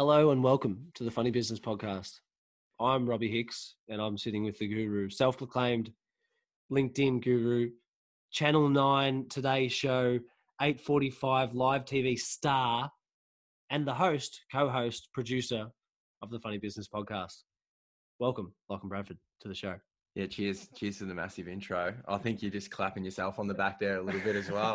Hello and welcome to the Funny Business Podcast. I'm Robbie Hicks and I'm sitting with the guru, self-proclaimed LinkedIn guru, Channel 9 Today Show, 8:45 live TV star, and the host, co-host, producer of the Funny Business Podcast. Welcome, Lachlan Bradford, to the show. Yeah, cheers. Cheers to the massive intro. I think you're just clapping yourself on the back there a little bit as well.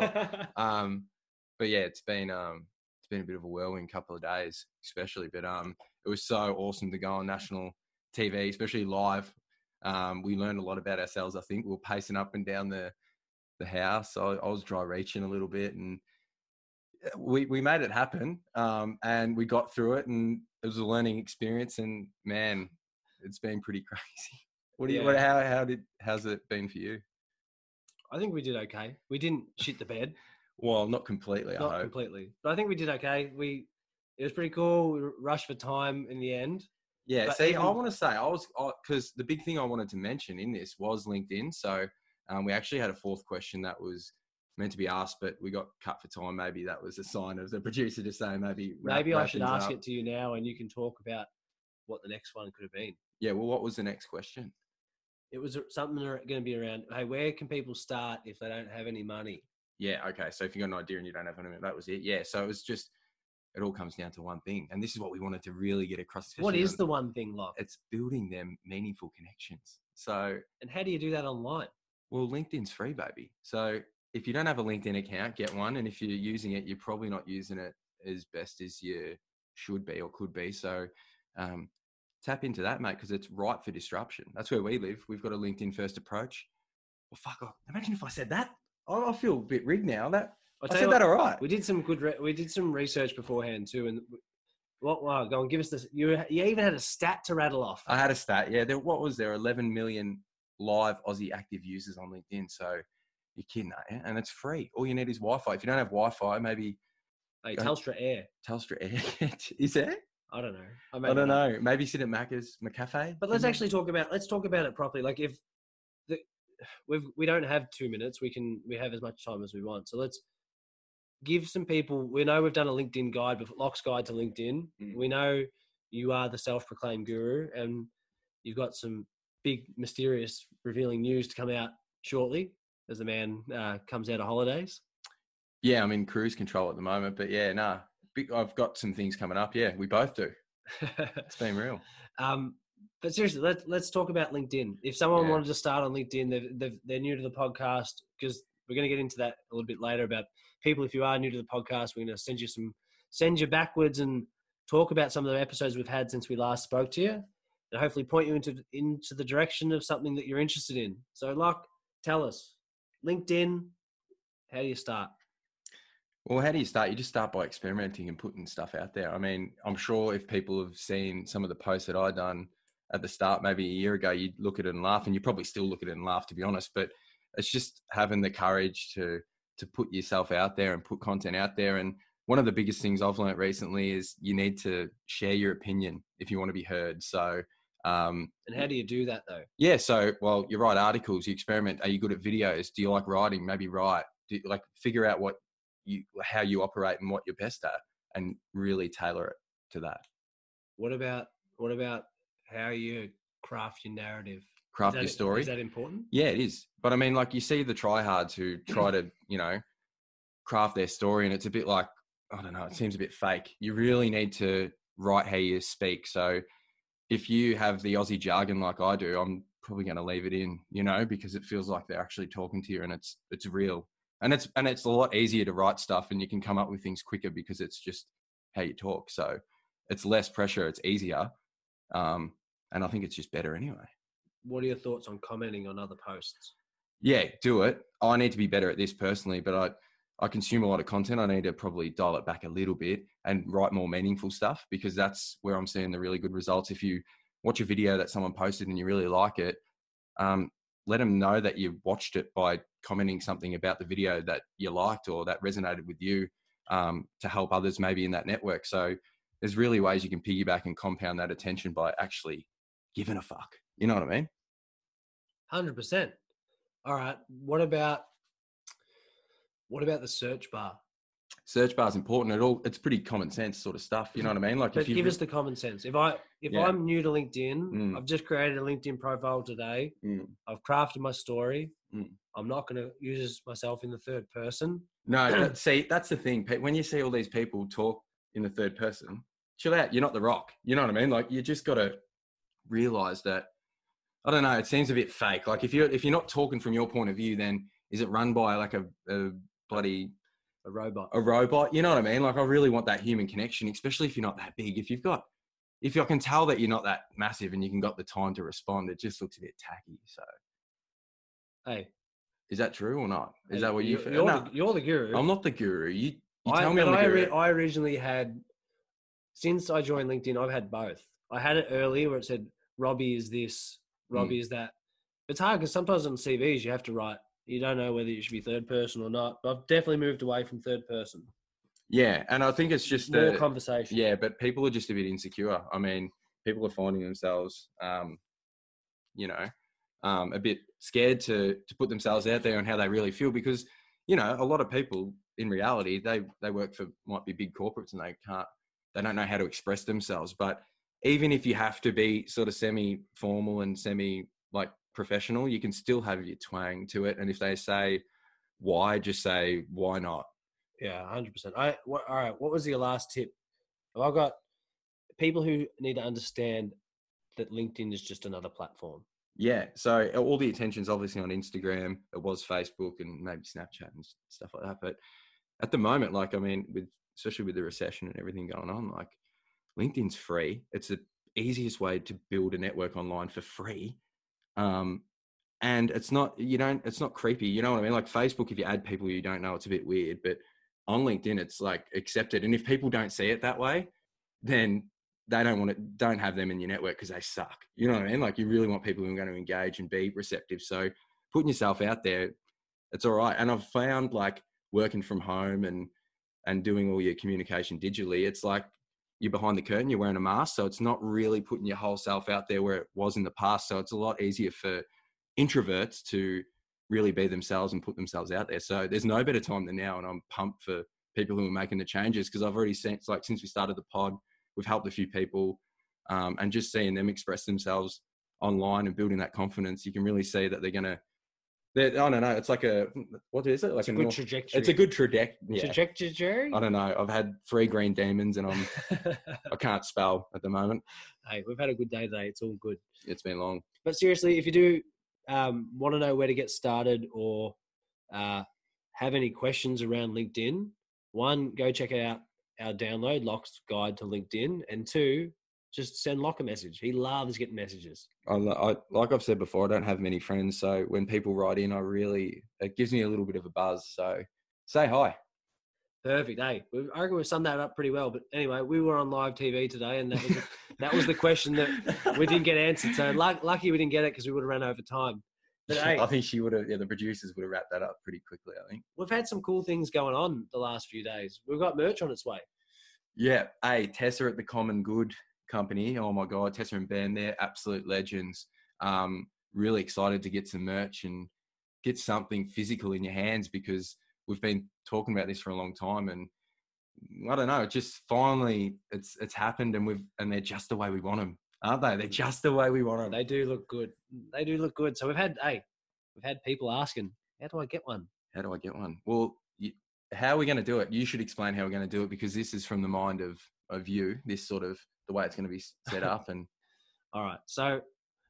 But yeah, it's been a bit of a whirlwind couple of days, especially. But it was so awesome to go on national TV, especially live. We learned a lot about ourselves. I think we were pacing up and down the house. I was dry reaching a little bit, and we made it happen. And we got through it, and it was a learning experience. And man, it's been pretty crazy. How's it been for you? I think we did okay. We didn't shit the bed. Well, not completely. Not completely, but I think we did okay. It was pretty cool. We rushed for time in the end. Yeah. But see, I want to say because the big thing I wanted to mention in this was LinkedIn. So we actually had a fourth question that was meant to be asked, but we got cut for time. Maybe that was a sign of the producer to say maybe I should ask it to you now, and you can talk about what the next one could have been. Yeah. Well, what was the next question? It was something going to be around, hey, where can people start if they don't have any money? Yeah, okay. So if you got an idea and you don't have any, that was it. Yeah, so it all comes down to one thing. And this is what we wanted to really get across. What is the one thing, Locke? It's building them meaningful connections. So. And how do you do that online? Well, LinkedIn's free, baby. So if you don't have a LinkedIn account, get one. And if you're using it, you're probably not using it as best as you should be or could be. So tap into that, mate, because it's ripe for disruption. That's where we live. We've got a LinkedIn first approach. Well, fuck off. Imagine if I said that. I feel a bit rigged now. I said that all right. We did some we did some research beforehand too, and wow, go on, give us this. You even had a stat to rattle off. I had a stat, yeah. What was there? 11 million live Aussie active users on LinkedIn. So you're kidding, eh? And it's free. All you need is Wi-Fi. If you don't have Wi-Fi, maybe Telstra Air. Telstra Air is there? I don't know. I don't know. Maybe sit at Macca's McCafe. But let's talk about it properly. Like if we don't have 2 minutes. We have as much time as we want. So let's give some people. We know we've done a LinkedIn guide, Locke's guide to LinkedIn. We know you are the self-proclaimed guru, and you've got some big, mysterious, revealing news to come out shortly as the man comes out of holidays. Yeah, I'm in cruise control at the moment, but yeah, I've got some things coming up. Yeah, we both do. It's been real. But seriously, let's talk about LinkedIn. If someone wanted to start on LinkedIn, they're new to the podcast, because we're going to get into that a little bit later about people. If you are new to the podcast, we're going to send you backwards and talk about some of the episodes we've had since we last spoke to you, and hopefully point you into the direction of something that you're interested in. So, Locke, tell us, LinkedIn, how do you start? Well, how do you start? You just start by experimenting and putting stuff out there. I mean, I'm sure if people have seen some of the posts that I've done at the start, maybe a year ago, you'd look at it and laugh, and you probably still look at it and laugh, to be honest. But it's just having the courage to put yourself out there and put content out there. And one of the biggest things I've learned recently is you need to share your opinion if you want to be heard. So, and how do you do that though? Yeah. So, well, you write articles, you experiment. Are you good at videos? Do you like writing? Maybe write. Figure out how you operate and what you're best at, and really tailor it to that. What about how you craft your narrative? Craft your story. Is that important? Yeah, it is. But I mean, like, you see the tryhards who try to, craft their story, and it's a bit like, I don't know, it seems a bit fake. You really need to write how you speak. So if you have the Aussie jargon like I do, I'm probably going to leave it in, because it feels like they're actually talking to you, and it's real. And it's a lot easier to write stuff, and you can come up with things quicker because it's just how you talk. So it's less pressure. It's easier. And I think it's just better anyway. What are your thoughts on commenting on other posts? Yeah, do it. I need to be better at this personally, but I consume a lot of content. I need to probably dial it back a little bit and write more meaningful stuff, because that's where I'm seeing the really good results. If you watch a video that someone posted and you really like it, let them know that you watched it by commenting something about the video that you liked or that resonated with you, to help others maybe in that network. So there's really ways you can piggyback and compound that attention by actually giving a fuck. You know what I mean? 100%. All right. What about the search bar? search bar is important at all. It's pretty common sense sort of stuff. You know what I mean? Like, But if you give us the common sense. If I'm new to LinkedIn, I've just created a LinkedIn profile today. I've crafted my story. I'm not going to use myself in the third person. No, see, that's the thing. When you see all these people talk in the third person, chill out. You're not The Rock. You know what I mean? Like, you just got to realize that, I don't know, it seems a bit fake. Like, if you're not talking from your point of view, then is it run by like a bloody... A robot. A robot? You know what I mean? Like, I really want that human connection, especially if you're not that big. If I can tell that you're not that massive and you can got the time to respond, it just looks a bit tacky. So, hey, is that true or not? Is that what you feel? You're the guru. I'm not the guru. You tell me I'm the guru. I originally had, since I joined LinkedIn, I've had both. I had it earlier where it said Robbie is this, Robbie is that. It's hard because sometimes on CVs you have to write. You don't know whether you should be third person or not. But I've definitely moved away from third person. Yeah, and I think it's just more conversation. Yeah, but people are just a bit insecure. I mean, people are finding themselves, a bit scared to put themselves out there on how they really feel, because, a lot of people in reality, they work for, might be big corporates, and they don't know how to express themselves. But even if you have to be sort of semi-formal and professional, you can still have your twang to it. And if they say why, just say why not. Yeah, 100%. All right, what was your last tip? I've got people who need to understand that LinkedIn is just another platform. Yeah, so all the attention's obviously on Instagram. It was Facebook and maybe Snapchat and stuff like that. But at the moment, especially with the recession and everything going on, like, LinkedIn's free. It's the easiest way to build a network online for free. And it's not creepy. You know what I mean? Like, Facebook, if you add people you don't know, it's a bit weird, but on LinkedIn, it's like accepted. And if people don't see it that way, then they don't have them in your network because they suck. You know what I mean? Like, you really want people who are going to engage and be receptive. So putting yourself out there, it's all right. And I've found, like, working from home and doing all your communication digitally, it's like you're behind the curtain, you're wearing a mask. So it's not really putting your whole self out there where it was in the past. So it's a lot easier for introverts to really be themselves and put themselves out there. So there's no better time than now. And I'm pumped for people who are making the changes, because I've already seen, since we started the pod, we've helped a few people, and just seeing them express themselves online and building that confidence, you can really see that I don't know. It's like what is it? Like a good trajectory. It's a good trajectory. Trajectory? I don't know. I've had 3 green demons and I can't spell at the moment. Hey, we've had a good day today. It's all good. It's been long. But seriously, if you do want to know where to get started or have any questions around LinkedIn, 1, go check out our download, Locke's Guide to LinkedIn, and 2, just send Locke a message. He loves getting messages. Like I've said before, I don't have many friends, so when people write in, it gives me a little bit of a buzz. So say hi. Perfect. Hey, I reckon we've summed that up pretty well. But anyway, we were on live TV today, and that was the question that we didn't get answered. So lucky we didn't get it, because we would have run over time. But hey, I think she would have. Yeah, the producers would have wrapped that up pretty quickly, I think. We've had some cool things going on the last few days. We've got merch on its way. Yeah. Hey, Tessa at the Common Good Company. Oh my God, Tessa and Ben, they're absolute legends. Really excited to get some merch and get something physical in your hands, because we've been talking about this for a long time, and I don't know, just finally it's happened, and they're just the way we want them, aren't they? They're just the way we want them. They do look good. So we've had people asking, how do I get one? How do I get one? Well, how are we going to do it? You should explain how we're going to do it, because this is from the mind of you, this sort of the way it's going to be set up. And all right. So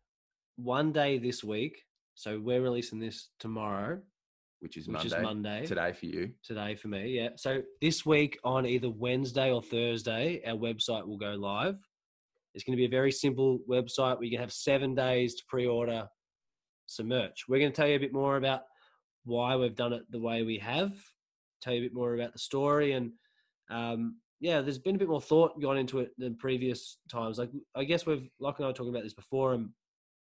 one day this week, so we're releasing this tomorrow, which is Monday. Today for you. Today for me, yeah. So this week on either Wednesday or Thursday, our website will go live. It's going to be a very simple website where you can have 7 days to pre-order some merch. We're going to tell you a bit more about why we've done it the way we have, tell you a bit more about the story, and there's been a bit more thought gone into it than previous times. Like, I guess Locke and I were talking about this before, and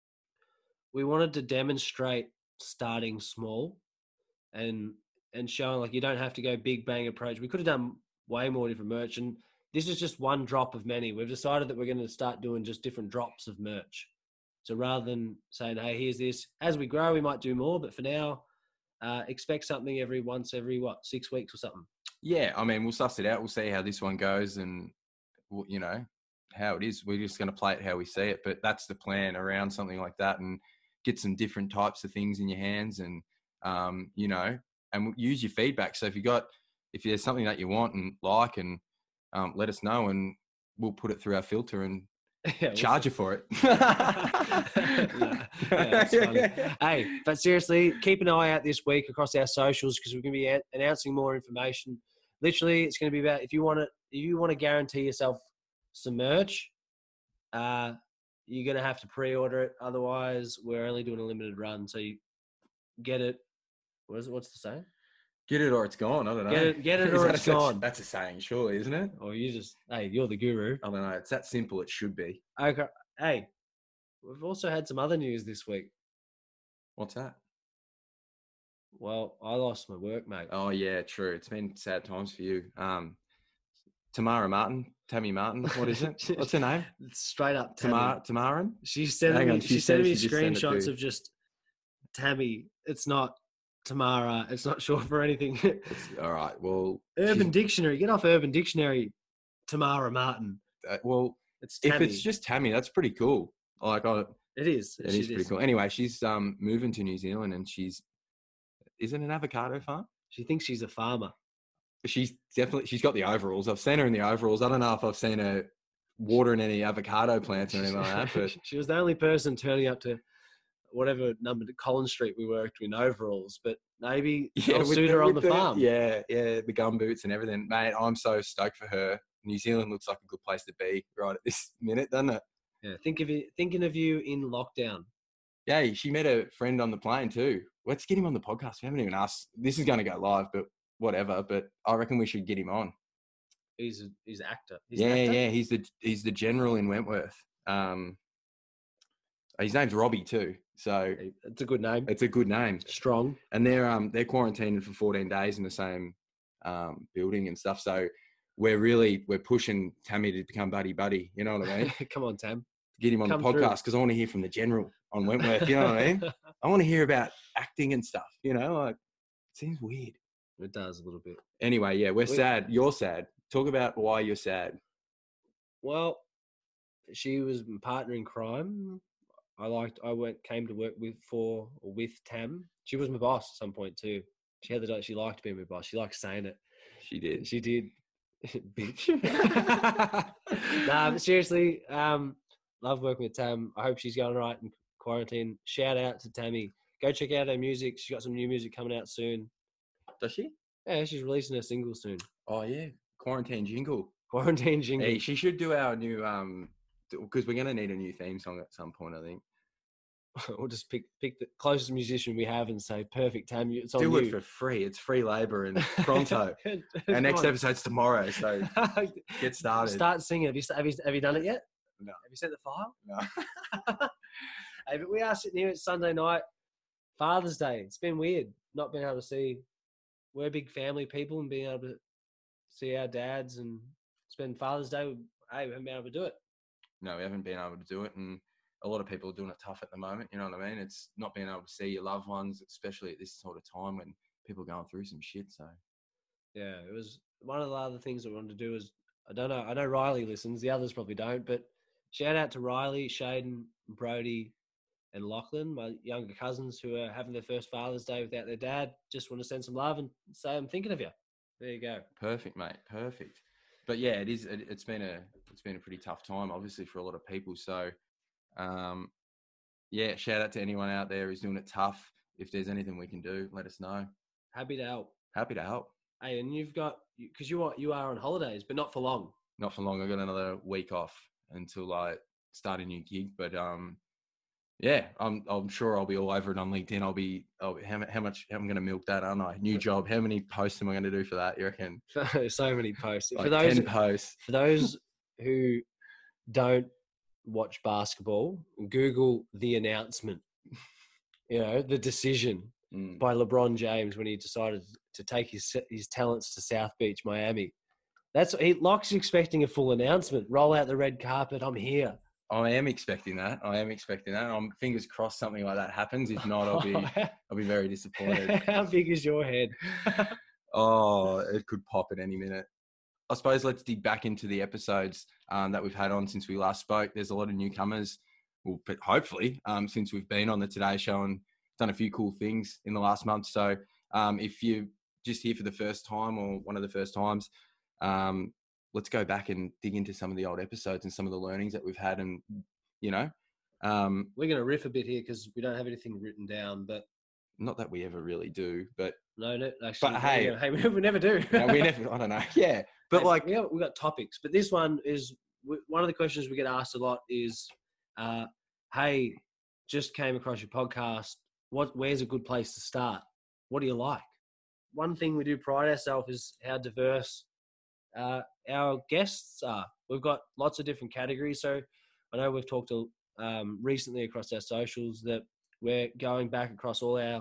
we wanted to demonstrate starting small and showing, like, you don't have to go big bang approach. We could have done way more different merch, and this is just one drop of many. We've decided that we're going to start doing just different drops of merch. So rather than saying, hey, here's this, as we grow, we might do more, but for now, expect something every 6 weeks or something. Yeah, I mean, we'll suss it out. We'll see how this one goes, and you know how it is. We're just going to play it how we see it. But that's the plan around something like that, and get some different types of things in your hands, and you know, and use your feedback. So if there's something that you want and like, and let us know, and we'll put it through our filter and charge you for it. That's funny. Hey, but seriously, keep an eye out this week across our socials because we're going to be announcing more information. Literally, it's going to be about if you want to guarantee yourself some merch, you're going to have to pre-order it. Otherwise, we're only doing a limited run, so you get it. What's the saying? Get it or it's gone. I don't know. Get it or it's gone. That's a saying, surely, isn't it? Or you're the guru. I don't know. It's that simple. It should be. Okay. Hey, we've also had some other news this week. What's that? Well, I lost my work, mate. Oh yeah, true. It's been sad times for you. Tammy Martin. What is it? What's her name? It's straight up Tamarin. She sent me screenshots of just Tammy. It's not Tamara. It's not short for anything. All right. Well, Urban Dictionary. Get off Urban Dictionary. Tamara Martin. It's Tammy. If it's just Tammy, that's pretty cool. It is. It is pretty cool. Anyway, she's moving to New Zealand, and is it an avocado farm? She thinks she's a farmer. She's got the overalls. I've seen her in the overalls. I don't know if I've seen her watering any avocado plants or anything like that. But she was the only person turning up to whatever number to Collins Street we worked in overalls. But maybe I'll suit her on the farm. Yeah, the gum boots and everything. Mate, I'm so stoked for her. New Zealand looks like a good place to be right at this minute, doesn't it? Yeah, thinking of you in lockdown. Yeah, she met a friend on the plane too. Let's get him on the podcast. We haven't even asked. This is going to go live, but whatever. But I reckon we should get him on. He's an actor. Yeah. He's the general in Wentworth. His name's Robbie too. So it's a good name. It's a good name. Strong. And they're quarantined for 14 days in the same building and stuff. So we're pushing Tammy to become buddy. You know what I mean? Come on, Tam. Get him on the podcast because I want to hear from the general on Wentworth. You know what I mean? I want to hear about acting and stuff. You know, like it seems weird. It does a little bit. Anyway, yeah, we're sad. You're sad. Talk about why you're sad. Well, she was my partner in crime. Came to work with Tam. She was my boss at some point too. She liked being my boss. She liked saying it. She did. Bitch. Nah, but seriously, love working with Tam. I hope she's going all right in quarantine. Shout out to Tammy. Go check out her music. She's got some new music coming out soon. Does she? Yeah, she's releasing her single soon. Oh yeah, Quarantine Jingle. Hey, she should do our new because we're gonna need a new theme song at some point. I think. We'll just pick the closest musician we have and say, "Perfect, Tam. It's on you." Do it for free. It's free labor and pronto. Our next episode's tomorrow, so get started. Start singing. Have you done it yet? No. Have you sent the file? No. Hey, but we are sitting here. It's Sunday night, Father's Day. It's been weird not being able to see. We're big family people and being able to see our dads and spend Father's Day. Hey, we haven't been able to do it. No, we haven't been able to do it, and a lot of people are doing it tough at the moment. You know what I mean? It's not being able to see your loved ones, especially at this sort of time when people are going through some shit. So, yeah, it was one of the other things that we wanted to do is, I don't know. I know Riley listens. The others probably don't, but shout out to Riley, Shaden, Brody, and Lachlan, my younger cousins who are having their first Father's Day without their dad. Just want to send some love and say I'm thinking of you. There you go. Perfect, mate. Perfect. But yeah, it is. It's been a pretty tough time, obviously, for a lot of people. So, yeah, shout out to anyone out there who's doing it tough. If there's anything we can do, let us know. Happy to help. Happy to help. Hey, and you've got, because you are on holidays, but not for long. Not for long. I got another week off until I start a new gig. But yeah, I'm sure I'll be all over it on LinkedIn. How much I'm going to milk that, aren't I? New job. How many posts am I going to do for that? You reckon? So many posts. Like 10 posts. For those who don't watch basketball, Google the announcement. You know, the decision by LeBron James when he decided to take his talents to South Beach, Miami. Locke's expecting a full announcement. Roll out the red carpet. I'm here. I am expecting that. I'm fingers crossed something like that happens. If not, I'll be very disappointed. How big is your head? Oh, it could pop at any minute. I suppose let's dig back into the episodes that we've had on since we last spoke. There's a lot of newcomers, well, but hopefully since we've been on the Today Show and done a few cool things in the last month. So if you're just here for the first time or one of the first times, let's go back and dig into some of the old episodes and some of the learnings that we've had. And, you know, we're going to riff a bit here because we don't have anything written down, but not that we ever really do, but no, actually, but hey, we never do. No, we never. I don't know. Yeah, but like we got topics, but this one is one of the questions we get asked a lot is, "Hey, just came across your podcast. Where's a good place to start? What do you like?" One thing we do pride ourselves is how diverse our guests are. We've got lots of different categories. So I know we've talked recently across our socials that we're going back across all our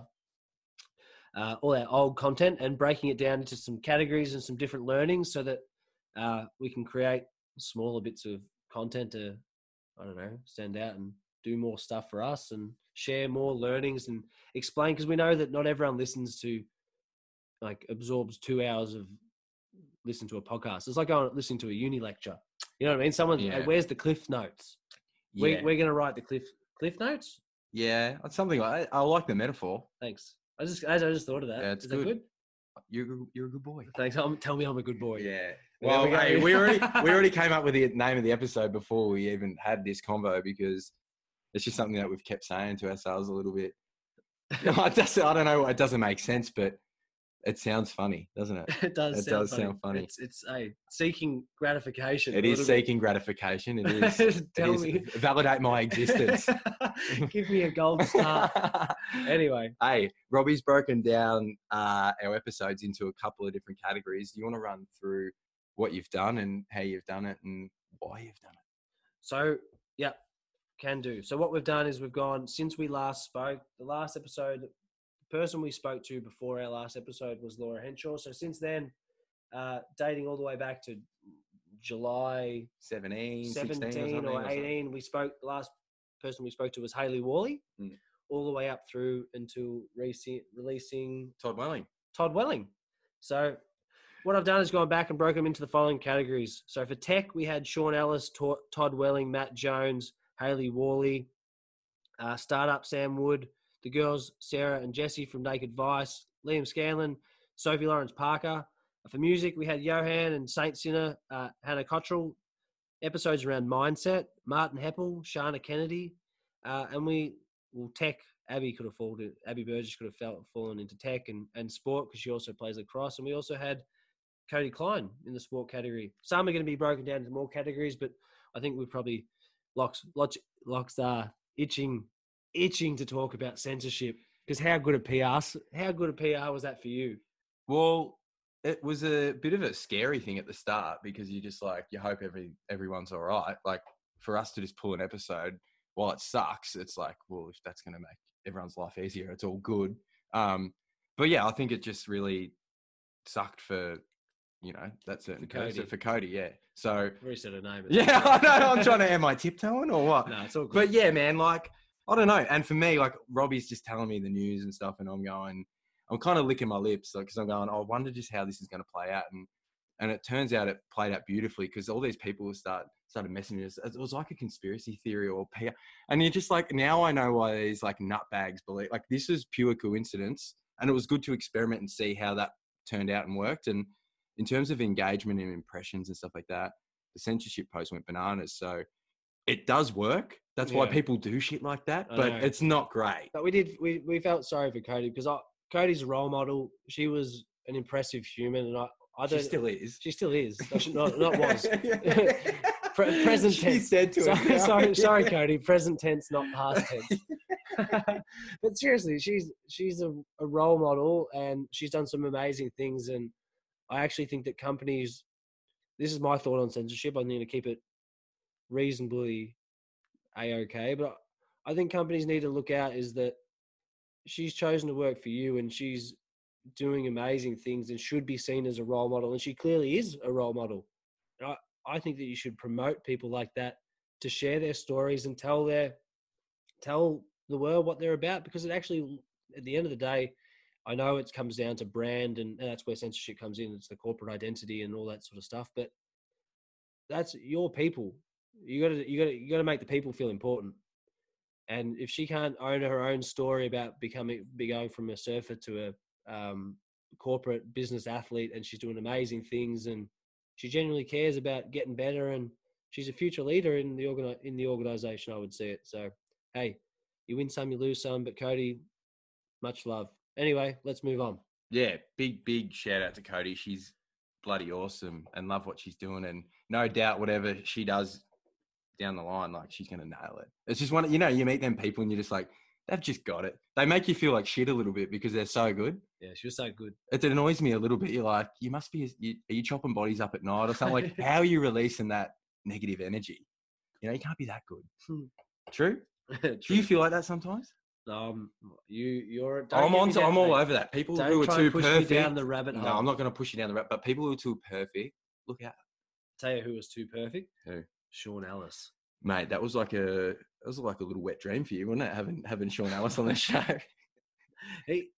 old content and breaking it down into some categories and some different learnings so that we can create smaller bits of content to, I don't know, send out and do more stuff for us and share more learnings and explain, because we know that not everyone listens to, like, absorbs 2 hours of listen to a podcast. It's like going listening to a uni lecture. You know what I mean? Someone, Yeah. where's the Cliff Notes? Yeah. We're going to write the Cliff Notes. Yeah, something like I like the metaphor. Thanks. I just thought of that. Yeah, it's Is good. that good? You're a good boy. Thanks. Tell me I'm a good boy. Yeah. Well, Well, hey, we already came up with the name of the episode before we even had this convo, because it's just something that we've kept saying to ourselves a little bit. I don't know. It doesn't make sense, but it sounds funny, doesn't it? It does. It does sound funny. It's seeking gratification. It is seeking gratification. It is. Tell me. Validate my existence. Give me a gold star. Anyway. Hey, Robbie's broken down our episodes into a couple of different categories. Do you want to run through what you've done and how you've done it and why you've done it? So, yeah, can do. So what we've done is we've gone, since we last spoke, the last episode, the person we spoke to before our last episode was Laura Henshaw. So since then, dating all the way back to July 17 or 18, the last person we spoke to was Hayley Worley, all the way up through until releasing Todd Welling. So what I've done is gone back and broken them into the following categories. So for tech, we had Sean Ellis, Todd Welling, Matt Jones, Hayley Worley. Startup, Sam Wood. The girls, Sarah and Jesse from Naked Vice, Liam Scanlon, Sophie Lawrence Parker. For music, we had Johan and Saint Sinner, Hannah Cottrell. Episodes around mindset, Martin Heppel, Shana Kennedy. Tech, Abby Burgess could have fallen into tech and sport, because she also plays lacrosse. And we also had Cody Klein in the sport category. Some are going to be broken down into more categories, but I think we're probably Locks itching to talk about censorship, because how good a PR was that for you? Well, it was a bit of a scary thing at the start, because you just you hope everyone's all right. Like, for us to just pull an episode, while it sucks, it's like, well, if that's going to make everyone's life easier, it's all good. But yeah, I think it just really sucked for, that certain person, for Cody. Yeah. So we said a name. Yeah, I know. I'm trying to, am I tiptoeing or what? No, it's all good. But yeah, man, I don't know. And for me, Robbie's just telling me the news and stuff, and I'm kind of licking my lips, because I'm going, I wonder just how this is going to play out. And it turns out it played out beautifully, because all these people started messaging us. It was like a conspiracy theory or PR. And you're just now I know why these nutbags believe, this is pure coincidence. And it was good to experiment and see how that turned out and worked. And in terms of engagement and impressions and stuff like that, the censorship post went bananas. So it does work. That's why people do shit like that, but it's not great. But we felt sorry for Cody, because Cody's a role model. She was an impressive human, and She still is. She still is. Not was. Present tense. She said to him. Sorry, Cody. Present tense, not past tense. But seriously, she's a role model, and she's done some amazing things. And I actually think that companies, this is my thought on censorship, I need to keep it reasonably A-okay, but I think companies need to look out is that she's chosen to work for you, and she's doing amazing things and should be seen as a role model, and she clearly is a role model. And I think that you should promote people like that to share their stories and tell the world what they're about, because it actually, at the end of the day, I know it comes down to brand, and that's where censorship comes in. It's the corporate identity and all that sort of stuff. But that's your people. You gotta make the people feel important. And if she can't own her own story about going from a surfer to a corporate business athlete, and she's doing amazing things, and she genuinely cares about getting better, and she's a future leader in the organization, I would see it. So, hey, you win some, you lose some, but Cody, much love. Anyway, let's move on. Yeah, big shout out to Cody. She's bloody awesome and love what she's doing. And no doubt whatever she does down the line, like she's going to nail it. It's just one, you meet them people and you're just like, they've just got it. They make you feel like shit a little bit because they're so good. Yeah, she was so good. It annoys me a little bit. You're like, you must be, are you chopping bodies up at night or something? Like, how are you releasing that negative energy? You can't be that good. True? True. Do you feel like that sometimes? You're. I'm all over that. People who are too perfect. Down the rabbit hole. No, I'm not going to push you down the rabbit. But people who are too perfect, look out. Tell you who was too perfect? Who? Sean Ellis. Mate, that was like a little wet dream for you, wasn't it? Having Sean Ellis on the show. He's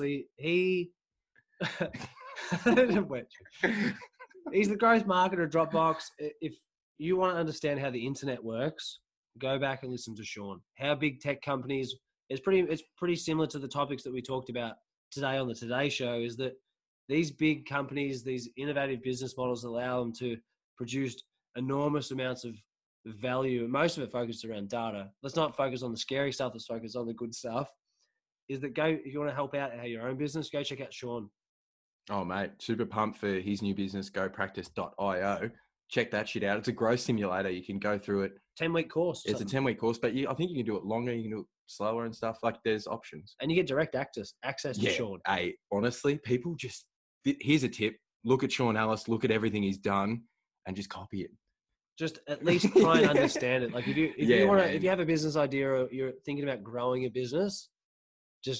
the growth marketer of Dropbox. If you want to understand how the internet works, go back and listen to Sean. How big tech companies. It's pretty similar to the topics that we talked about today on the Today Show, is that these big companies, these innovative business models allow them to produce enormous amounts of value. And most of it focused around data. Let's not focus on the scary stuff. Let's focus on the good stuff. Is that if you want to help out your own business, go check out Sean. Oh, mate, super pumped for his new business, GoPractice.io. Check that shit out. It's a growth simulator. You can go through it. 10-week course. It's a 10-week course, but I think you can do it longer. You can do it slower and stuff. Like, there's options. And you get direct access to Sean. Hey, honestly, people just, here's a tip. Look at Sean Ellis. Look at everything he's done and just copy it. Just at least try and understand it. Like if you have a business idea or you're thinking about growing a business, what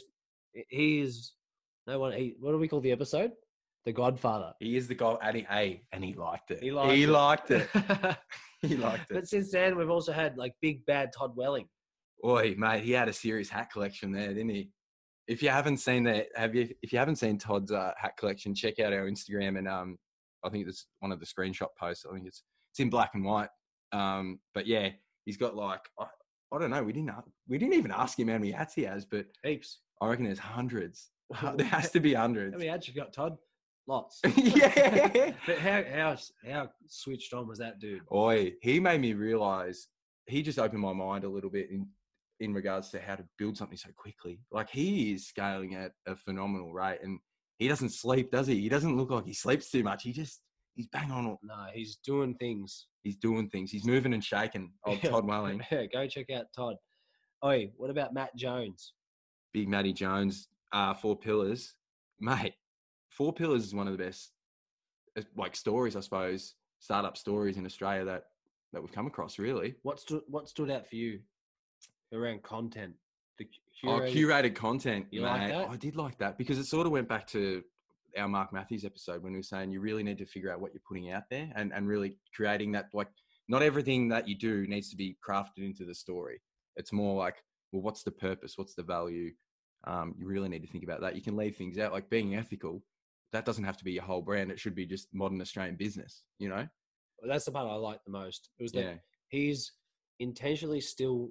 do we call the episode? The Godfather. He is the God, and he liked it. He liked it. He liked it. But since then, we've also had like big bad Todd Welling. Oi, mate, he had a serious hat collection there, didn't he? If you haven't seen that, if you haven't seen Todd's hat collection, check out our Instagram, and I think it's one of the screenshot posts. I think it's in black and white. But yeah, he's got like I don't know. We didn't even ask him how many hats he has, but heaps. I reckon there's hundreds. There has to be hundreds. How many hats you got, Todd? Lots. Yeah. But how switched on was that dude? Oi, he made me realise. He just opened my mind a little bit in regards to how to build something so quickly. Like, he is scaling at a phenomenal rate, and he doesn't sleep, does he? He doesn't look like he sleeps too much. He's bang on. No, he's doing things. He's doing things. He's moving and shaking. Old Todd Welling. Yeah, go check out Todd. Oi, what about Matt Jones? Big Matty Jones, 4 Pillars. Mate, 4 Pillars is one of the best, like, stories, I suppose, startup stories in Australia that we've come across, really. What stood out for you around content? The curated content, you mate. like that? I did like that because it sort of went back to our Mark Matthews episode when we were saying you really need to figure out what you're putting out there and really creating that. Like, not everything that you do needs to be crafted into the story. It's more like, well, what's the purpose? What's the value? You really need to think about that. You can leave things out, like being ethical. That doesn't have to be your whole brand. It should be just modern Australian business, Well, that's the part I liked the most. It was that he's intentionally still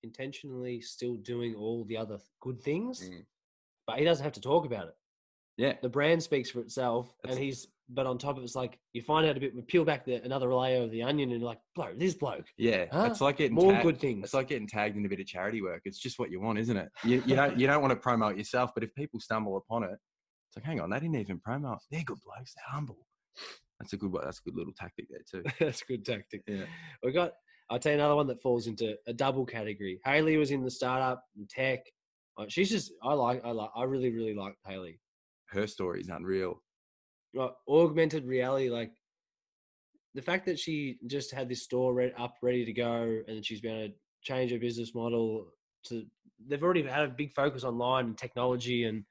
doing all the other good things, but he doesn't have to talk about it. Yeah. The brand speaks for itself, but on top of it's like, you find out we peel back another layer of the onion and you're like, bloke, this bloke. Yeah. Huh? It's like getting more good things. It's like getting tagged in a bit of charity work. It's just what you want, isn't it? You don't want to promote yourself, but if people stumble upon it, it's like, hang on, they didn't even promote. They're good blokes. They're humble. That's a good little tactic there too. That's a good tactic. Yeah. I'll tell you another one that falls into a double category. Hayley was in the startup and tech. She's just, I really, really like Hayley. Her story is unreal. Right, augmented reality, like the fact that she just had this store ready to go, and she's been able to change her business model to. They've already had a big focus online and technology, and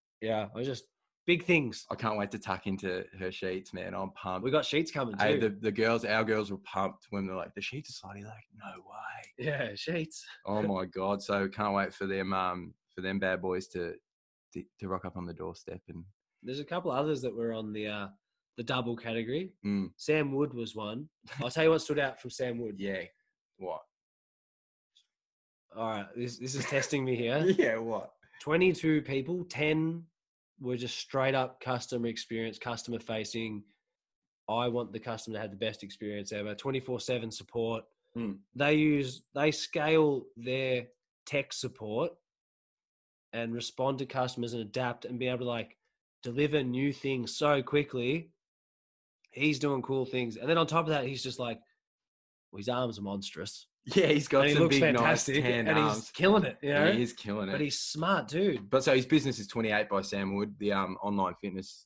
big things. I can't wait to tuck into her sheets, man. I'm pumped. We got sheets coming too. Hey, our girls were pumped when they're like, the sheets are slutty. Like, no way. Yeah, sheets. Oh my God. So can't wait for them bad boys to to rock up on the doorstep. And There's a couple others that were on the double category. mm, Sam Wood was one. I'll tell you what stood out from Sam Wood. yeah, what? All right, this is testing me here. Yeah, what? 22 people, 10 were just straight up customer experience, customer facing. I want the customer to have the best experience ever. 24/7 support. Mm. They scale their tech support and respond to customers and adapt and be able to like deliver new things so quickly. He's doing cool things. And then on top of that, he's just like, well, his arms are monstrous. Yeah, he's got And he some looks big, fantastic. nice tan And arms. he's killing it, you know? He is killing it. But he's smart, dude. But so his business is 28 by Sam Wood, the online fitness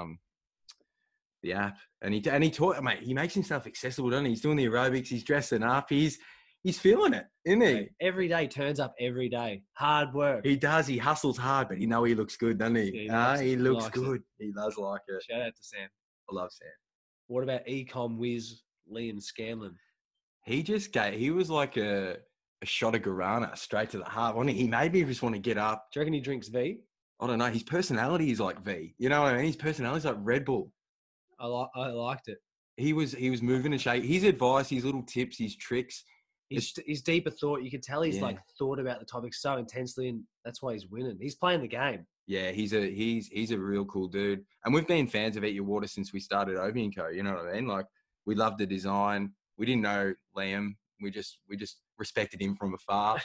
the app, and he taught, mate. He makes himself accessible, doesn't he? He's doing the aerobics. He's dressing up. He's feeling it, isn't he? Like, every day turns up every day. Hard work. He does. He hustles hard, but he looks good, doesn't he? Yeah, he looks likes it. good. He does like it. Shout out to Sam. I love Sam. What about ecom whiz Liam Scanlon? He was like a shot of guarana straight to the heart, wasn't he? He made me just want to get up. Do you reckon he drinks V? I don't know. His personality is like V. You know what I mean? His personality is like Red Bull. I liked it. He was moving and shaking. His advice, his little tips, his tricks. His deeper thought. You could tell he's Yeah. like thought about the topic so intensely, and that's why he's winning. He's playing the game. Yeah, he's a real cool dude. And we've been fans of Eat Your Water since we started Obi & Co. You know what I mean? Like, we loved the design. We didn't know Liam. We just respected him from afar.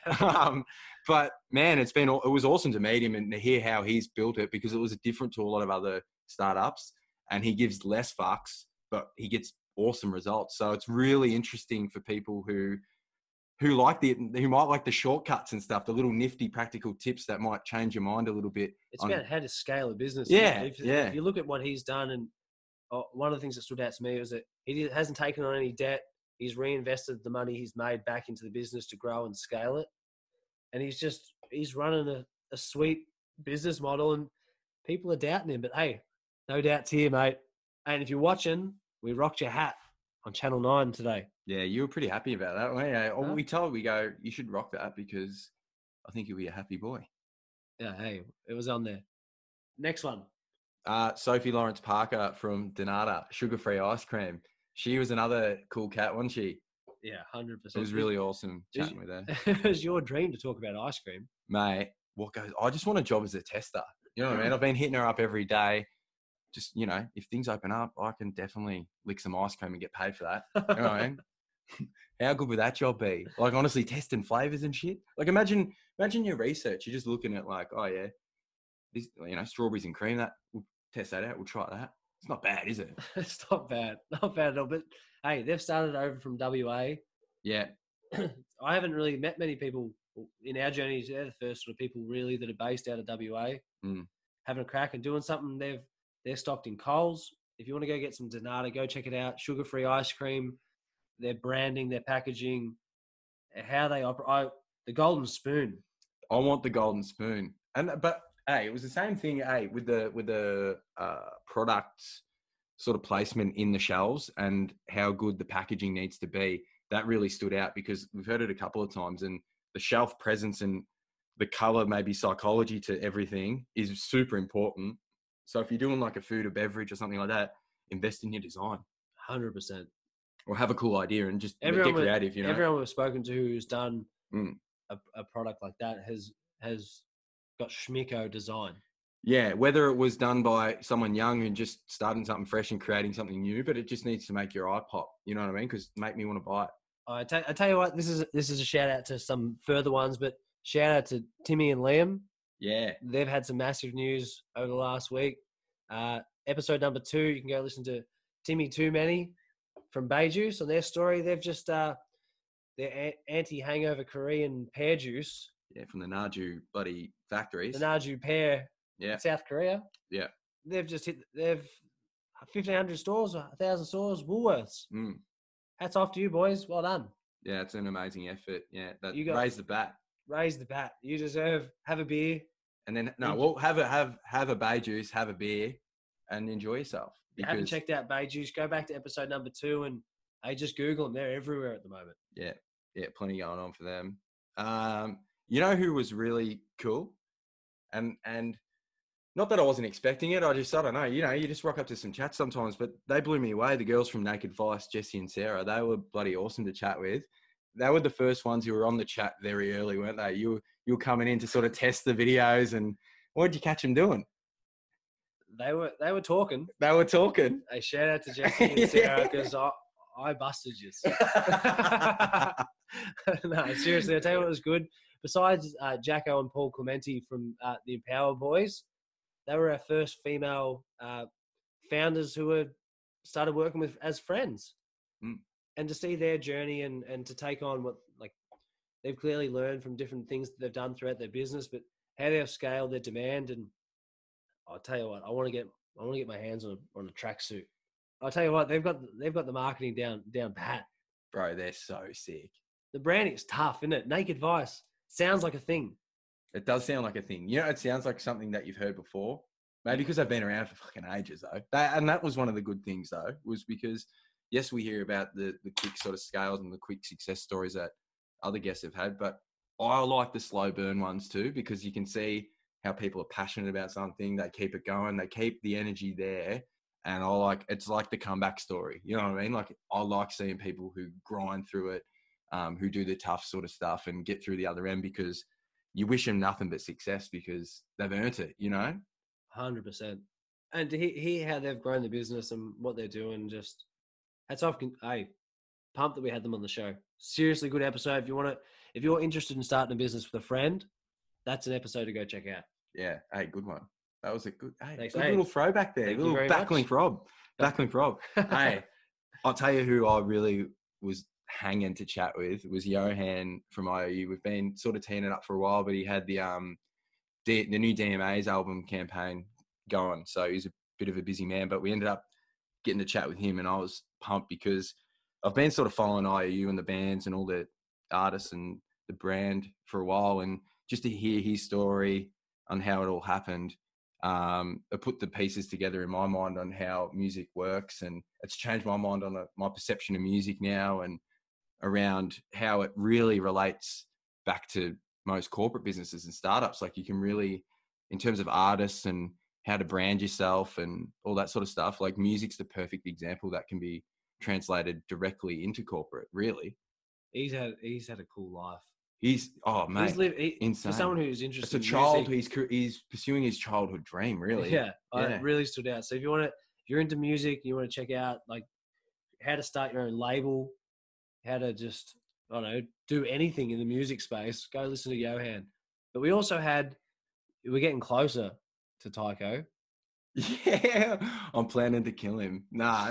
But man, it was awesome to meet him and to hear how he's built it, because it was different to a lot of other startups, and he gives less fucks, but he gets awesome results. So it's really interesting for people who might like the shortcuts and stuff, the little nifty practical tips that might change your mind a little bit. It's about how to scale a business. Yeah, If you look at what he's done, and one of the things that stood out to me was that he hasn't taken on any debt. He's reinvested the money he's made back into the business to grow and scale it. And he's running a sweet business model, and people are doubting him. But hey, no doubts here, mate. And if you're watching, we rocked your hat on Channel 9 today. Yeah, you were pretty happy about that, weren't you? We go, you should rock that because I think you'll be a happy boy. Yeah, hey, it was on there. Next one. Sophie Lawrence Parker from Donata, sugar-free ice cream. She was another cool cat, wasn't she? Yeah, 100%. It was really awesome chatting with her. It was your dream to talk about ice cream. Mate, I just want a job as a tester. You know what I mean? I've been hitting her up every day. Just, if things open up, I can definitely lick some ice cream and get paid for that. You know what I mean? How good would that job be? Like, honestly, testing flavors and shit. Like, imagine your research. You're just looking at like, oh yeah, this, strawberries and cream. That we'll test that out. We'll try that. It's not bad, is it? It's not bad at all. But hey, they've started over from WA. Yeah. I haven't really met many people in our journeys. They're the first sort of people really that are based out of WA, having a crack and doing something. They're stocked in Coles. If you want to go get some Donata, go check it out. Sugar-free ice cream. Their branding, their packaging, how they operate. The golden spoon. I want the golden spoon. But hey, it was the same thing. Hey, with the products sort of placement in the shelves and how good the packaging needs to be. That really stood out because we've heard it a couple of times, and the shelf presence and the color, maybe psychology to everything is super important. So if you're doing like a food or beverage or something like that, invest in your design. 100%. Or have a cool idea and just get creative. Everyone we've spoken to who's done a product like that has got schmicko design. Yeah, whether it was done by someone young and just starting something fresh and creating something new, but it just needs to make your eye pop. You know what I mean? Because make me want to buy it. I tell you what, this is a shout out to some further ones, but shout out to Timmy and Liam. Yeah, they've had some massive news over the last week. Episode number 2, you can go listen to Timmy Too Many from Bay Juice on their story. They've just their anti-hangover Korean pear juice. Yeah, from the Naju bloody factories. The Naju pear. Yeah. South Korea. Yeah. They've 1,500 stores, 1,000 stores, Woolworths. Hats off to you, boys. Well done. Yeah, it's an amazing effort. Yeah, raise the bat. Raise the bat. You deserve. Have a beer. And then have a Bay Juice, have a beer, and enjoy yourself. If you haven't checked out Bay Juice, go back to episode number 2 and just Google them. They're everywhere at the moment. Yeah, plenty going on for them. You know who was really cool? And not that I wasn't expecting it. I don't know. You just rock up to some chats sometimes, but they blew me away. The girls from Naked Vice, Jessie and Sarah, they were bloody awesome to chat with. They were the first ones who were on the chat very early, weren't they? You were coming in to sort of test the videos, and what did you catch them doing? They were talking. They were talking. A shout out to Jessie and Sarah because I busted you. No, seriously, I tell you what was good. Besides Jacko and Paul Clementi from the Empower Boys, they were our first female founders who were started working with as friends. And to see their journey and to take on what, like, they've clearly learned from different things that they've done throughout their business, but how they've scaled their demand. And I'll tell you what, I want to get my hands on a tracksuit. I'll tell you what, they've got the marketing down pat. Bro, they're so sick. The branding is tough, isn't it? Naked Vice sounds like a thing. It does sound like a thing. It sounds like something that you've heard before. Maybe because they've been around for fucking ages, though. That was one of the good things, though, was because, yes, we hear about the quick sort of scales and the quick success stories that other guests have had, but I like the slow burn ones too, because you can see how people are passionate about something. They keep it going. They keep the energy there. And it's like the comeback story. You know what I mean? Like, I like seeing people who grind through it, who do the tough sort of stuff and get through the other end, because you wish them nothing but success because they've earned it, 100%. And to hear how they've grown the business and what they're doing, just hats off. Hey, pumped that we had them on the show. Seriously, good episode. If you're interested in starting a business with a friend, that's an episode to go check out. Yeah. Hey, good one. That was a good, Thanks, little throwback there. Little backlink Rob. Backlink Rob. Hey, I'll tell you who I really was hanging to chat with was Johan from IOU. We've been sort of teeing it up for a while, but he had the new DMA's album campaign going. So he's a bit of a busy man, but we ended up getting to chat with him, and I was pumped because I've been sort of following IOU and the bands and all the artists and the brand for a while, and just to hear his story on how it all happened, I put the pieces together in my mind on how music works, and it's changed my mind on my perception of music now and around how it really relates back to most corporate businesses and startups. Like, you can really, in terms of artists and how to brand yourself and all that sort of stuff, like music's the perfect example that can be translated directly into corporate, really. He's had a cool life. Insane. For someone who's interested in music, he's pursuing his childhood dream, really. Yeah. It really stood out. So if you're into music, you want to check out like how to start your own label, how to just, I don't know, do anything in the music space, go listen to Johan. But we're getting closer to Tycho. Yeah, I'm planning to kill him. Nah.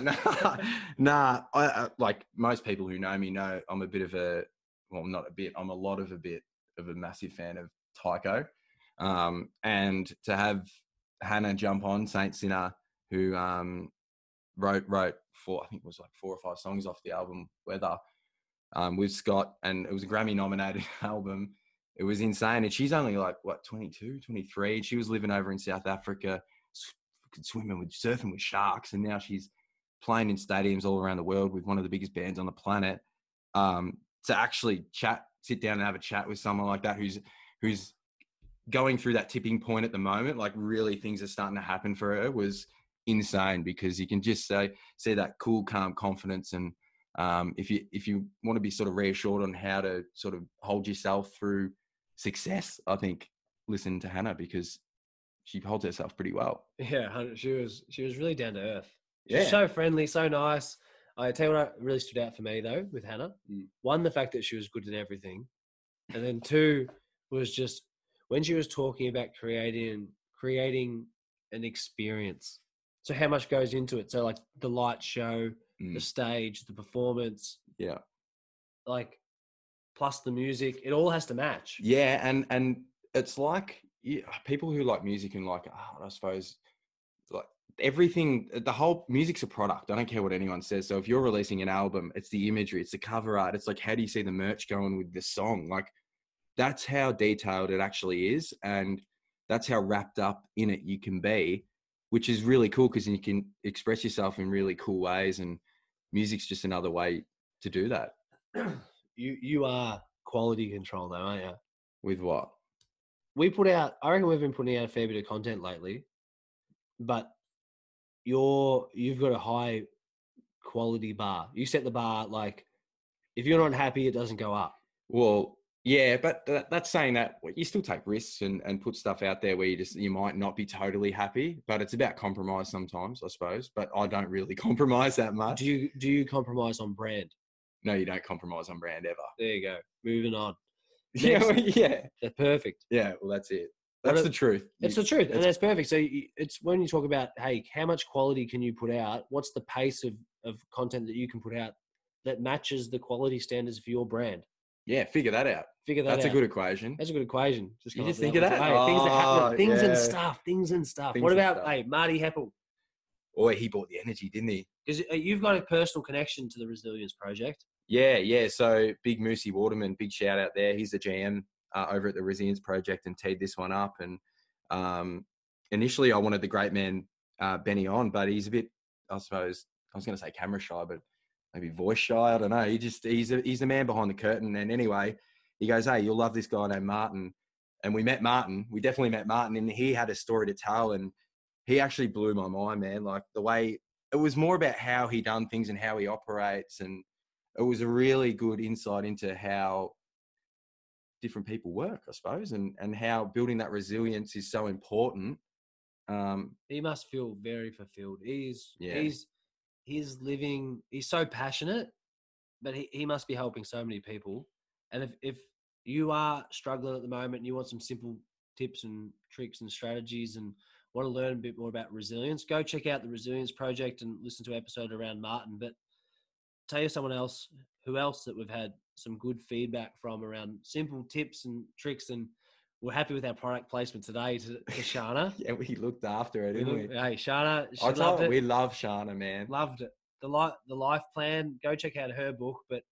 I like most people who know me know I'm a bit of a, well, not a bit, I'm a lot of a massive fan of Tycho. And to have Hannah jump on, Saint Sinner, who wrote I think it was like 4 or 5 songs off the album Weather, with Scott, and it was a Grammy nominated album. It was insane. And she's only like, 22, 23. She was living over in South Africa, surfing with sharks. And now she's playing in stadiums all around the world with one of the biggest bands on the planet. To actually sit down and have a chat with someone like that, who's going through that tipping point at the moment, like really things are starting to happen for her, was insane, because you can just see that cool, calm confidence. And if you want to be sort of reassured on how to sort of hold yourself through success, I think listen to Hannah, because she holds herself pretty well. Yeah, she was really down to earth. She was so friendly, so nice. I tell you what really stood out for me though with Hannah. One, the fact that she was good at everything, and then 2 was just when she was talking about creating an experience. So how much goes into it? So like the light show, the stage, the performance, like plus the music, it all has to match. Yeah, and it's like people who like music and like, I suppose, like everything, the whole music's a product. I don't care what anyone says. So if you're releasing an album, it's the imagery, it's the cover art. It's like, how do you see the merch going with the song? Like, that's how detailed it actually is. And that's how wrapped up in it you can be, which is really cool, because you can express yourself in really cool ways. And music's just another way to do that. You are quality control though, aren't you? With what? I reckon we've been putting out a fair bit of content lately, but you've got a high quality bar. You set the bar, like, if you're not happy, it doesn't go up. Well, yeah, but that's saying that you still take risks and put stuff out there where you might not be totally happy, but it's about compromise sometimes, I suppose. But I don't really compromise that much. Do you compromise on brand? No, you don't compromise on brand ever. There you go. Moving on. Yeah. They're perfect. Yeah, well, that's it. That's the truth. It's the truth, and that's perfect. So it's when you talk about, hey, how much quality can you put out? What's the pace of content that you can put out that matches the quality standards for your brand? Yeah, figure that out. That's a good equation. That's a good equation. You just think of that? Hey, things that happen, things and stuff. What about, hey, Marty Heppel? Oh, he bought the energy, didn't he? Because you've got a personal connection to the Resilience Project. Yeah. So Big Moosey Waterman, big shout out there. He's the GM over at the Resilience Project and teed this one up. And initially I wanted the great man Benny on, but he's a bit, I suppose, I was going to say camera shy, but maybe voice shy. I don't know. He's the man behind the curtain. And anyway, he goes, hey, you'll love this guy named Martin. And we met Martin. We definitely met Martin, and he had a story to tell. And he actually blew my mind, man. Like, the way it was more about how he done things and how he operates. And it was a really good insight into how different people work, I suppose, and how building that resilience is so important. He must feel very fulfilled. He's living, he's so passionate, but he must be helping so many people. And if you are struggling at the moment and you want some simple tips and tricks and strategies and want to learn a bit more about resilience, go check out the Resilience Project and listen to an episode around Martin. But tell you someone else, who else that we've had some good feedback from around simple tips and tricks, and we're happy with our product placement today to Shana. Yeah, we looked after it, didn't we? Hey, Shana, we love Shana, man. Loved it. The life plan, go check out her book. But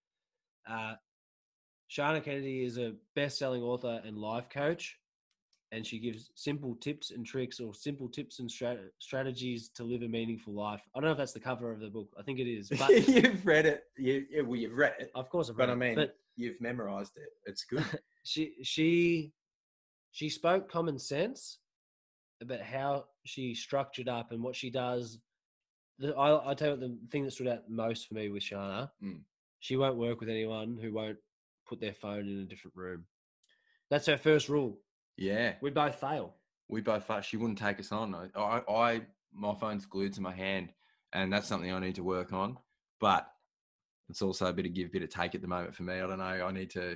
Shana Kennedy is a best-selling author and life coach, and she gives simple tips and tricks, or simple tips and strategies to live a meaningful life. I don't know if that's the cover of the book. I think it is. But you've read it. You've read it. Of course I've read it. But you've memorized it. It's good. She spoke common sense about how she structured up and what she does. I'll tell you what, the thing that stood out most for me with Shana, she won't work with anyone who won't put their phone in a different room. That's her first rule. Yeah. We both fail. She wouldn't take us on. My phone's glued to my hand, and that's something I need to work on. But it's also a bit of give, bit of take at the moment for me. I don't know. I need to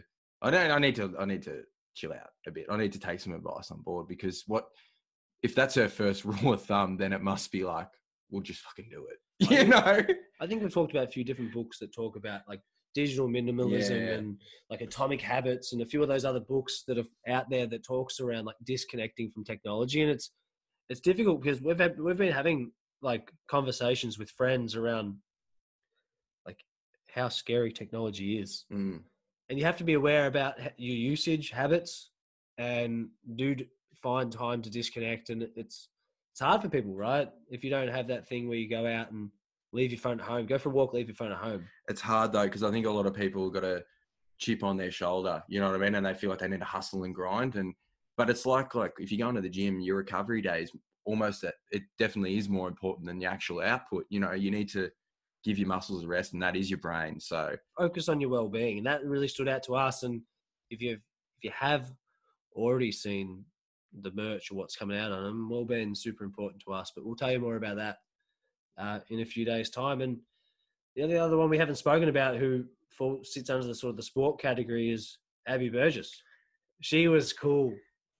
chill out a bit. I need to take some advice on board, because if that's her first rule of thumb, then it must be like, we'll just fucking do it. I think we've talked about a few different books that talk about like digital minimalism and like Atomic Habits, and a few of those other books that are out there that talks around like disconnecting from technology. And it's difficult because we've been having like conversations with friends around like how scary technology is. And you have to be aware about your usage habits and find time to disconnect. And it's hard for people, right? If you don't have that thing where you go out and leave your phone at home, go for a walk, leave your phone at home. It's hard though, because I think a lot of people got a chip on their shoulder, you know what I mean? And they feel like they need to hustle and grind. But it's like if you go into the gym, your recovery days, it definitely is more important than the actual output. You know, you need to give your muscles a rest, and that is your brain. So focus on your well-being, and that really stood out to us. And if you have already seen the merch or what's coming out on them, well-being is super important to us. But we'll tell you more about that in a few days' time. And the other one we haven't spoken about, who sits under the sort of the sport category, is Abby Burgess. She was cool.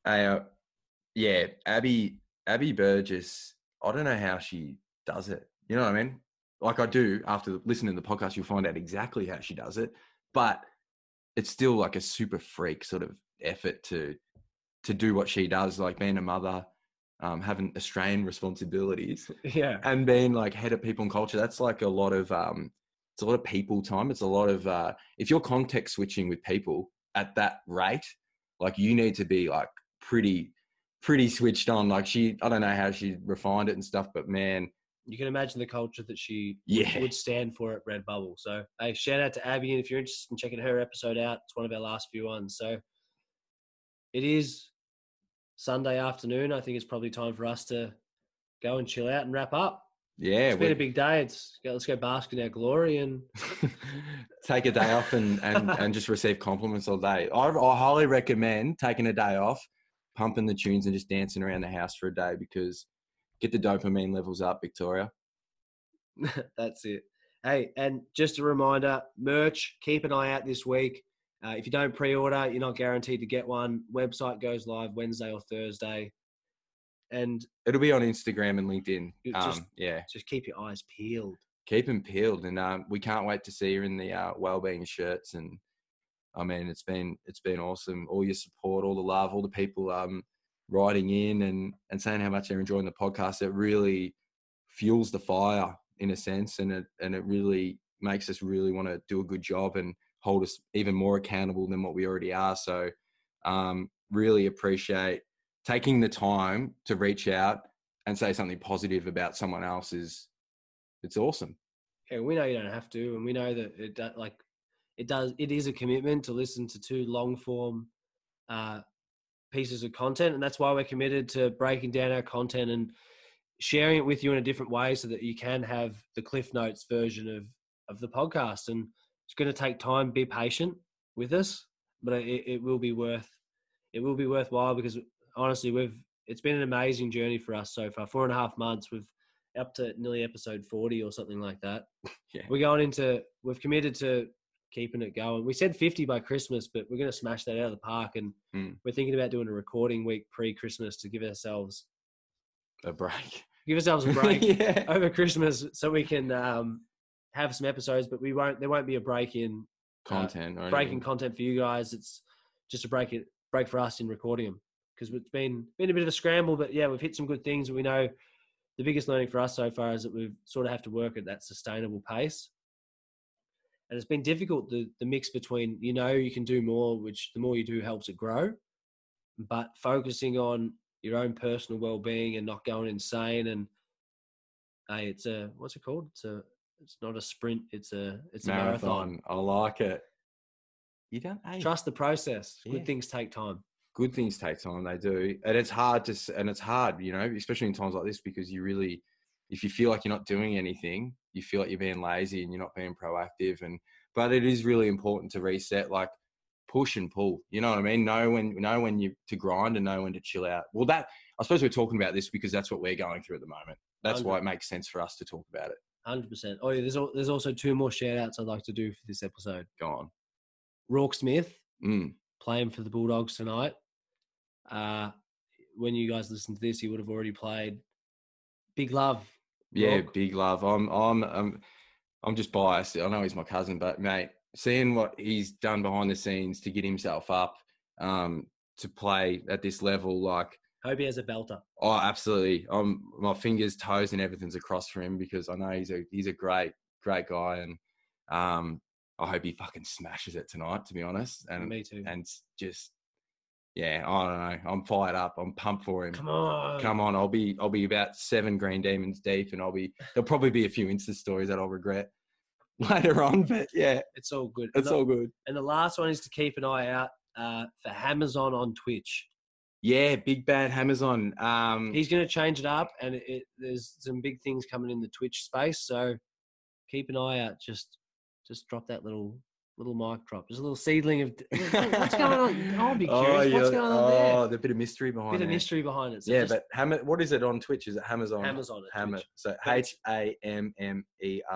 Yeah, Abby Burgess. I don't know how she does it. You know what I mean? Like I do, after listening to the podcast, you'll find out exactly how she does it. But it's still like a super freak sort of effort to do what she does, like being a mother, having Australian responsibilities, and being like head of people and culture. That's like a lot of it's a lot of people time. It's a lot of if you're context switching with people at that rate, like you need to be like pretty switched on. Like I don't know how she refined it and stuff, but man, you can imagine the culture that she would stand for at Redbubble. So, hey, shout out to Abby. And if you're interested in checking her episode out, it's one of our last few ones. So it is Sunday afternoon, I think it's probably time for us to go and chill out and wrap up. Yeah, It's been a big day. Let's go bask in our glory and take a day off and just receive compliments all day. I highly recommend taking a day off, pumping the tunes and just dancing around the house for a day, because get the dopamine levels up, Victoria. That's it. Hey, and just a reminder, merch, keep an eye out this week. If you don't pre-order, you're not guaranteed to get one. Website goes live Wednesday or Thursday. And it'll be on Instagram and LinkedIn. Just keep your eyes peeled. Keep them peeled, and we can't wait to see you in the Wellbeing shirts. And I mean, it's been awesome. All your support, all the love, all the people writing in and saying how much they're enjoying the podcast. It really fuels the fire in a sense, and it really makes us really want to do a good job and hold us even more accountable than what we already are. So really appreciate taking the time to reach out and say something positive about someone else. It's awesome. Yeah, we know you don't have to, and we know that it is a commitment to listen to 2 long form pieces of content, and that's why we're committed to breaking down our content and sharing it with you in a different way so that you can have the Cliff Notes version of the podcast. And it's going to take time. Be patient with us, but it will be worthwhile, because honestly, it's been an amazing journey for us so far. 4.5 months, we've up to nearly episode 40 or something like that. Yeah. We've committed to keeping it going. We said 50 by Christmas, but we're going to smash that out of the park. And we're thinking about doing a recording week pre-Christmas to give ourselves a break. Yeah. Over Christmas, so we can have some episodes, but there won't be a break in content. Breaking content for you guys. It's just a break for us in recording them, because it's been a bit of a scramble, but yeah, we've hit some good things. We know the biggest learning for us so far is that we sort of have to work at that sustainable pace. And it's been difficult, the mix between, you can do more, which the more you do helps it grow, but focusing on your own personal well-being and not going insane. And it's what's it called? It's not a sprint. It's a marathon. I like it. You don't trust the process. Yeah. Good things take time. Good things take time. They do. And it's hard, especially in times like this, because if you feel like you're not doing anything, you feel like you're being lazy and you're not being proactive. But it is really important to reset, like push and pull. You know what I mean? Know when you to grind and know when to chill out. Well, I suppose we're talking about this because that's what we're going through at the moment. That's 100%. Why it makes sense for us to talk about it. 100%. Oh yeah, there's also 2 more shout outs I'd like to do for this episode. Go on. Rourke Smith, playing for the Bulldogs tonight. When you guys listen to this, he would have already played. Big love. Yeah, Rourke. Big love. I'm just biased. I know he's my cousin, but mate, seeing what he's done behind the scenes to get himself up to play at this level, like, hope he has a belter. Oh, absolutely. My fingers, toes, and everything's across for him, because I know he's a great guy, and I hope he fucking smashes it tonight, to be honest. And me too. And just, yeah, I don't know. I'm fired up. I'm pumped for him. Come on. I'll be about 7 Green Demons deep, and there'll probably be a few Insta stories that I'll regret later on. But yeah, it's all good. All good. And the last one is to keep an eye out for Hamazon on Twitch. Yeah, Big Bad Hamazon. He's going to change it up, and there's some big things coming in the Twitch space. So keep an eye out. Just drop that little mic drop. Just a little seedling of what's going on. I'll be curious. What's going on there? Oh, the bit of mystery behind it. Mystery behind it. So yeah, but what is it on Twitch? Is it Hamazon? Hamazon. So HAMMERZON.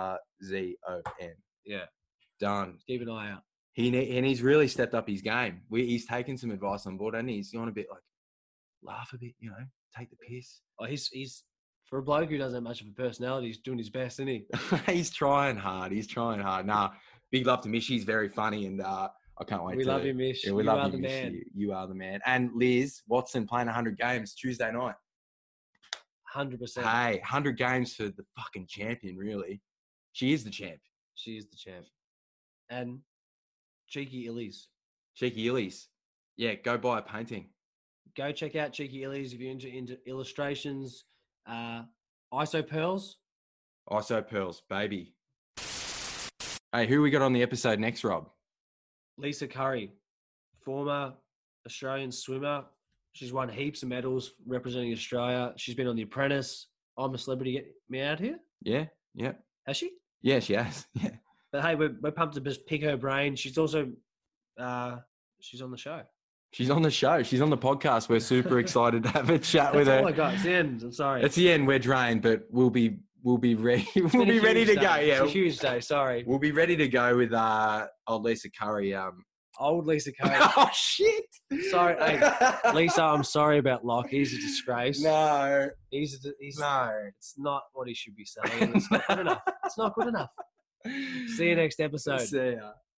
Yeah. Done. Keep an eye out. He's really stepped up his game. He's taken some advice on board, and he's gone a bit like, laugh a bit, take the piss. Oh, he's for a bloke who doesn't have much of a personality, he's doing his best, isn't he? He's trying hard. Nah, big love to Mish. He's very funny, and I can't wait. We love you, Mish. Yeah, we love you, Mish. You are the man. And Liz Watson playing 100 games Tuesday night. 100%. Hey, 100 games for the fucking champion, really. She is the champ. She is the champ. And Cheeky Illies. Yeah, go buy a painting. Go check out Cheeky Illies if you're into illustrations. ISO Pearls, baby. Hey, who we got on the episode next, Rob? Lisa Curry, former Australian swimmer. She's won heaps of medals representing Australia. She's been on The Apprentice. I'm a Celebrity, Get Me Out Here. Yeah, yeah. Has she? Yeah, she has. Yeah. But hey, we're pumped to just pick her brain. She's also she's on the show. She's on the show. She's on the podcast. We're super excited to have a chat with her. That's all I got. It's the end. I'm sorry. It's the end. We're drained, but we'll be ready. We'll be ready to go. Yeah, it's a huge day. Sorry. We'll be ready to go with old Lisa Curry. Old Lisa Curry. Oh shit! Sorry, hey, Lisa. I'm sorry about Locke. He's a disgrace. No, he's no. It's not what he should be saying. It's not good enough. It's not good enough. See you next episode. See ya.